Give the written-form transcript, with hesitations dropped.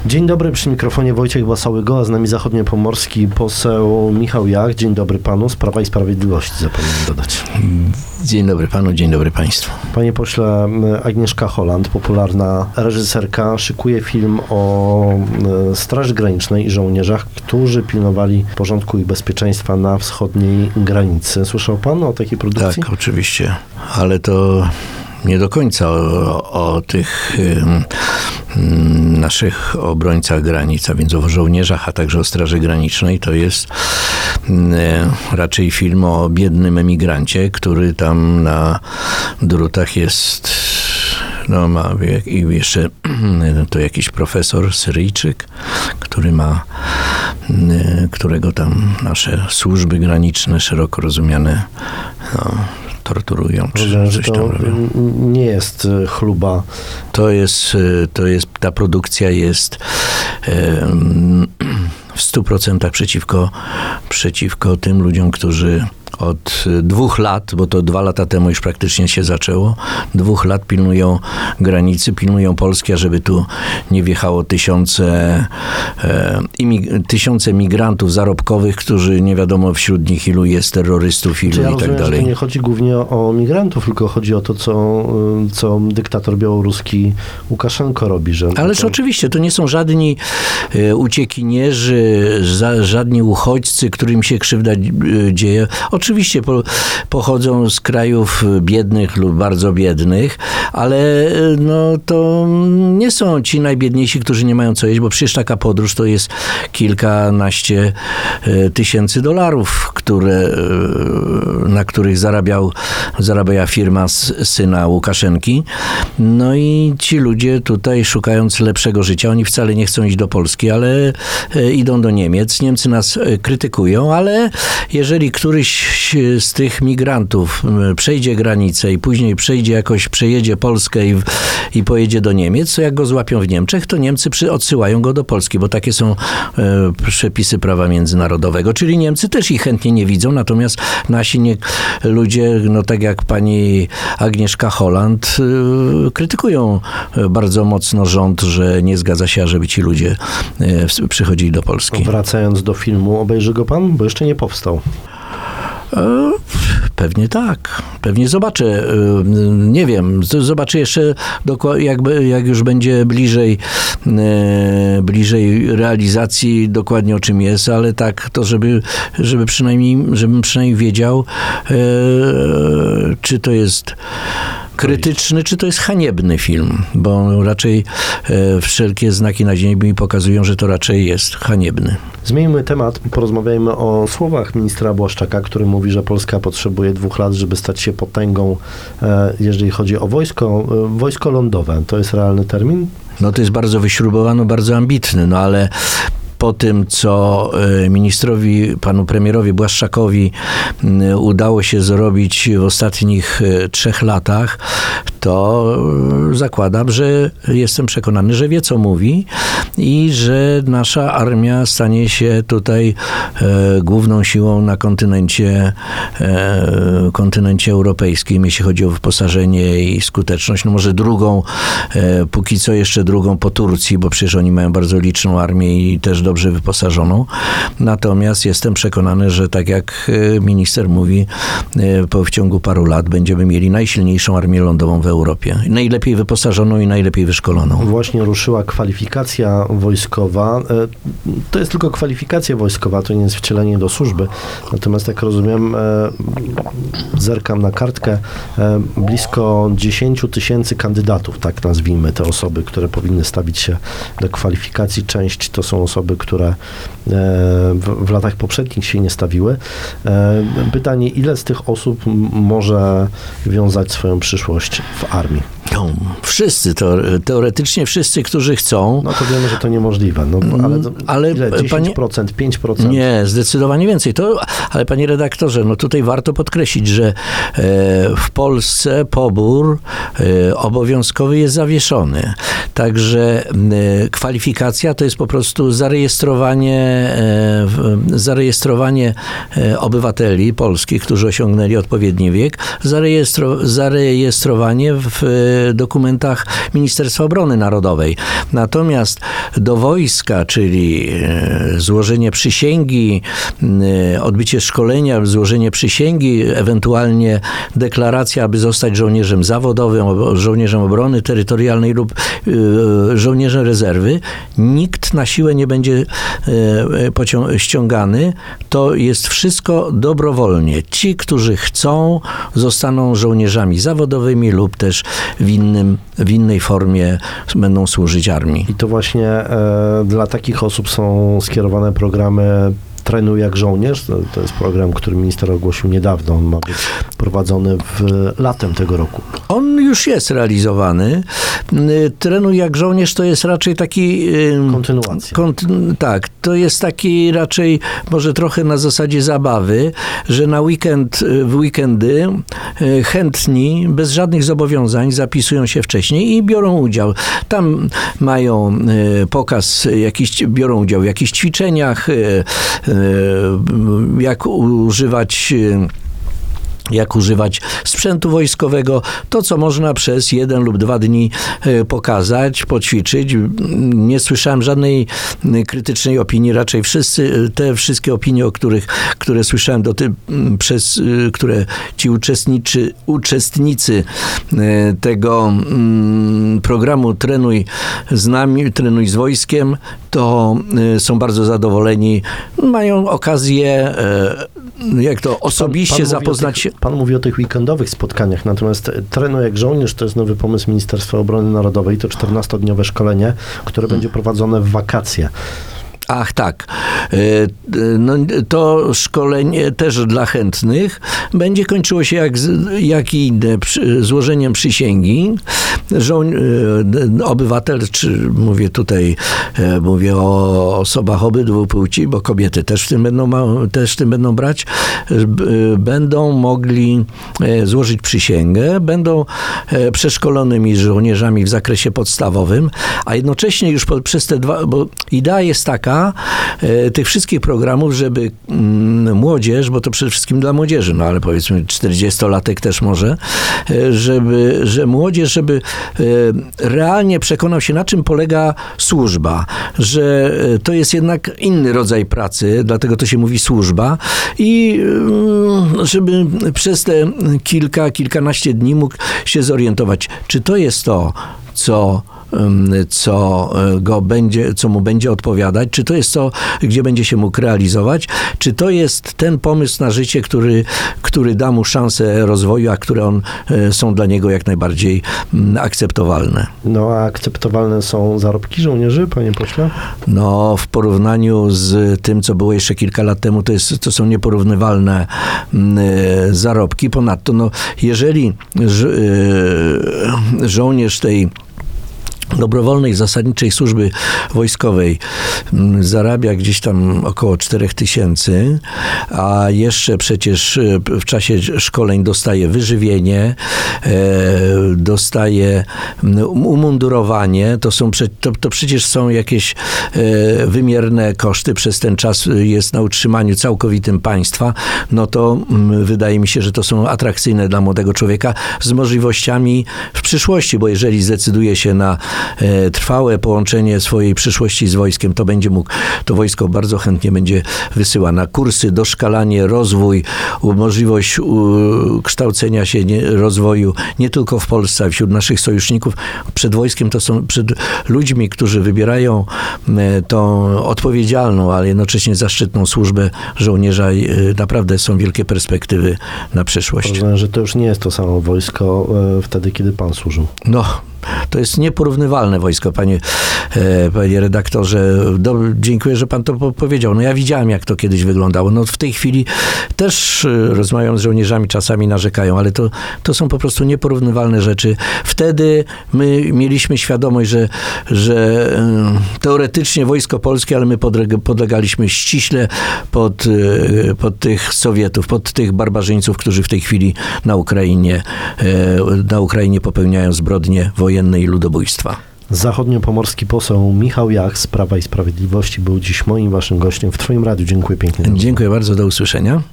Dzień dobry, przy mikrofonie Wojciech Basałygo, a z nami zachodniopomorski poseł Michał Jach. Dzień dobry panu, z Prawa i Sprawiedliwości, zapomniałem dodać. Dzień dobry panu, dzień dobry państwu. Panie pośle, Agnieszka Holland, popularna reżyserka, szykuje film o Straży Granicznej i żołnierzach, którzy pilnowali porządku i bezpieczeństwa na wschodniej granicy. Słyszał pan o takiej produkcji? Tak, oczywiście, ale to nie do końca o tych naszych obrońcach granic, a więc o żołnierzach, a także o Straży Granicznej. To jest raczej film o biednym emigrancie, który tam na drutach jest, no ma i jeszcze to jakiś profesor Syryjczyk, którego tam nasze służby graniczne szeroko rozumiane torturują. Że to nie jest chluba. Ta produkcja jest w 100% przeciwko tym ludziom, którzy od 2 lat, bo to 2 lata temu już praktycznie się zaczęło, 2 lat pilnują granicy, pilnują Polski, ażeby tu nie wjechało tysiące migrantów zarobkowych, którzy nie wiadomo wśród nich ilu jest terrorystów, ilu i tak dalej. Że to nie chodzi głównie o migrantów, tylko chodzi o to, co dyktator białoruski Łukaszenko robi. Ależ oczywiście, to nie są żadni uciekinierzy, żadni uchodźcy, którym się krzywda dzieje. Oczywiście pochodzą z krajów biednych lub bardzo biednych, ale to nie są ci najbiedniejsi, którzy nie mają co jeść, bo przecież taka podróż to jest kilkanaście tysięcy dolarów, na których zarabia firma syna Łukaszenki. No i ci ludzie tutaj, szukając lepszego życia, oni wcale nie chcą iść do Polski, ale idą do Niemiec. Niemcy nas krytykują, ale jeżeli któryś z tych migrantów przejdzie granicę i później przejedzie Polskę i pojedzie do Niemiec, to jak go złapią w Niemczech, to Niemcy odsyłają go do Polski, bo takie są przepisy prawa międzynarodowego. Czyli Niemcy też ich chętnie nie widzą, natomiast nasi ludzie, tak jak pani Agnieszka Holland, krytykują bardzo mocno rząd, że nie zgadza się, żeby ci ludzie przychodzili do Polski. Wracając do filmu, obejrzy go pan? Bo jeszcze nie powstał. Pewnie tak. Pewnie zobaczę. Nie wiem. Zobaczę jeszcze, jak już będzie bliżej realizacji dokładnie o czym jest, ale tak to, żebym przynajmniej wiedział, czy to jest krytyczny, czy to jest haniebny film, bo raczej wszelkie znaki na ziemi mi pokazują, że to raczej jest haniebny. Zmieńmy temat, porozmawiajmy o słowach ministra Błaszczaka, który mówi, że Polska potrzebuje 2 lat, żeby stać się potęgą, jeżeli chodzi o wojsko lądowe. To jest realny termin? To jest bardzo wyśrubowany, bardzo ambitny, ale po tym, co panu premierowi Błaszczakowi udało się zrobić w ostatnich 3 latach, to zakładam, jestem przekonany, że wie, co mówi i że nasza armia stanie się tutaj główną siłą na kontynencie europejskim, jeśli chodzi o wyposażenie i skuteczność. Może póki co jeszcze drugą po Turcji, bo przecież oni mają bardzo liczną armię i też dobrze wyposażoną. Natomiast jestem przekonany, że tak jak minister mówi, w ciągu paru lat będziemy mieli najsilniejszą armię lądową w Europie. Najlepiej wyposażoną i najlepiej wyszkoloną. Właśnie ruszyła kwalifikacja wojskowa. To jest tylko kwalifikacja wojskowa, to nie jest wcielenie do służby. Natomiast jak rozumiem, zerkam na kartkę, blisko 10 000 kandydatów, tak nazwijmy te osoby, które powinny stawić się do kwalifikacji. Część to są osoby, które w latach poprzednich się nie stawiły. Pytanie, ile z tych osób może wiązać swoją przyszłość w armii? Wszyscy, teoretycznie wszyscy, którzy chcą. To wiemy, że to niemożliwe. Ale ile? 10%, 5%? Nie, zdecydowanie więcej. Ale panie redaktorze, tutaj warto podkreślić, że w Polsce pobór obowiązkowy jest zawieszony. Także kwalifikacja to jest po prostu zarejestrowanie obywateli polskich, którzy osiągnęli odpowiedni wiek, zarejestrowanie w dokumentach Ministerstwa Obrony Narodowej. Natomiast do wojska, czyli złożenie przysięgi, odbycie szkolenia, złożenie przysięgi, ewentualnie deklaracja, aby zostać żołnierzem zawodowym, żołnierzem obrony terytorialnej lub żołnierzem rezerwy, nikt na siłę nie będzie ściągany. To jest wszystko dobrowolnie. Ci, którzy chcą, zostaną żołnierzami zawodowymi lub też w innej formie będą służyć armii. I to właśnie dla takich osób są skierowane programy Trenuj jak żołnierz. To jest program, który minister ogłosił niedawno. On ma być prowadzony latem tego roku. On już jest realizowany. Trenuj jak żołnierz to jest raczej taki... Kontynuacja. Tak, to jest taki raczej może trochę na zasadzie zabawy, że w weekendy chętni, bez żadnych zobowiązań zapisują się wcześniej i biorą udział. Tam mają pokaz, biorą udział w jakichś ćwiczeniach, jak używać sprzętu wojskowego, to co można przez 1 lub 2 dni pokazać, poćwiczyć. Nie słyszałem żadnej krytycznej opinii, raczej te wszystkie opinie, które słyszałem które ci uczestnicy tego programu Trenuj z nami, Trenuj z wojskiem, to są bardzo zadowoleni. Mają okazję osobiście zapoznać się. Pan mówi o tych weekendowych spotkaniach, natomiast Trenuj jak żołnierz to jest nowy pomysł Ministerstwa Obrony Narodowej. To 14-dniowe szkolenie, które będzie prowadzone w wakacje. Ach, tak. No, to szkolenie też dla chętnych będzie kończyło się jak i inne złożeniem przysięgi. Obywatel, czy mówię o osobach obydwu płci, bo kobiety też w tym będą brać, będą mogli złożyć przysięgę, będą przeszkolonymi żołnierzami w zakresie podstawowym, a jednocześnie już przez te bo idea jest taka, tych wszystkich programów, żeby młodzież, bo to przede wszystkim dla młodzieży, no ale powiedzmy 40-latek też może, że młodzież, żeby realnie przekonał się, na czym polega służba, że to jest jednak inny rodzaj pracy, dlatego to się mówi służba i żeby przez te kilkanaście dni mógł się zorientować, czy to jest to, co mu będzie odpowiadać, czy to jest to, gdzie będzie się mógł realizować, czy to jest ten pomysł na życie, który da mu szansę rozwoju, a które są dla niego jak najbardziej akceptowalne. No a akceptowalne są zarobki żołnierzy, panie pośle? No w porównaniu z tym, co było jeszcze kilka lat temu, to są nieporównywalne zarobki. Ponadto, jeżeli żołnierz tej dobrowolnej, zasadniczej służby wojskowej zarabia gdzieś tam około 4000, a jeszcze przecież w czasie szkoleń dostaje wyżywienie, dostaje umundurowanie, to przecież są jakieś wymierne koszty, przez ten czas jest na utrzymaniu całkowitym państwa, no to wydaje mi się, że to są atrakcyjne dla młodego człowieka z możliwościami w przyszłości, bo jeżeli zdecyduje się na trwałe połączenie swojej przyszłości z wojskiem, to wojsko bardzo chętnie będzie wysyła na kursy, doszkalanie, rozwój, możliwość kształcenia się, rozwoju nie tylko w Polsce, a wśród naszych sojuszników. Przed wojskiem przed ludźmi, którzy wybierają tą odpowiedzialną, ale jednocześnie zaszczytną służbę żołnierza, naprawdę są wielkie perspektywy na przyszłość. Rozumiem, że to już nie jest to samo wojsko wtedy, kiedy pan służył. No, to jest nieporównywalne wojsko, panie redaktorze. Dziękuję, że pan to powiedział. No ja widziałem, jak to kiedyś wyglądało. No w tej chwili też rozmawiam z żołnierzami, czasami narzekają, ale to są po prostu nieporównywalne rzeczy. Wtedy my mieliśmy świadomość, że teoretycznie wojsko polskie, ale my podlegaliśmy ściśle pod tych Sowietów, pod tych barbarzyńców, którzy w tej chwili na Ukrainie popełniają zbrodnie wojenne i ludobójstwa. Zachodniopomorski poseł Michał Jach z Prawa i Sprawiedliwości był dziś moim waszym gościem w Twoim radiu. Dziękuję pięknie. Dziękuję bardzo, do usłyszenia.